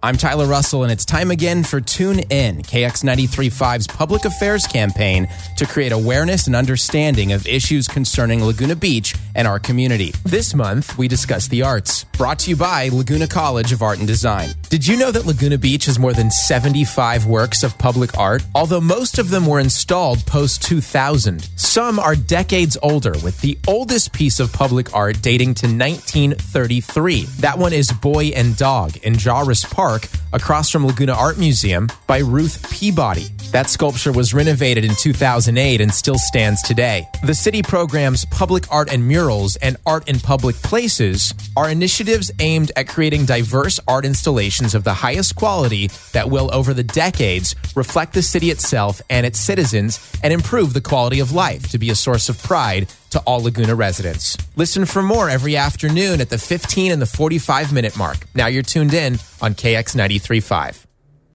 I'm Tyler Russell, and it's time again for Tune In, KX93.5's public affairs campaign to create awareness and understanding of issues concerning Laguna Beach and our community. This month, we discuss the arts, brought to you by Laguna College of Art and Design. Did you know that Laguna Beach has more than 75 works of public art? Although most of them were installed post-2000, some are decades older, with the oldest piece of public art dating to 1933. That one is Boy and Dog in Jarvis Park, across from Laguna Art Museum, by Ruth Peabody. That sculpture was renovated in 2008 and still stands today. The city programs Public Art and Murals and Art in Public Places are initiatives aimed at creating diverse art installations of the highest quality that will, over the decades, reflect the city itself and its citizens and improve the quality of life to be a source of pride to all Laguna residents. Listen for more every afternoon at the 15 and the 45-minute mark. Now you're tuned in on KX93.5.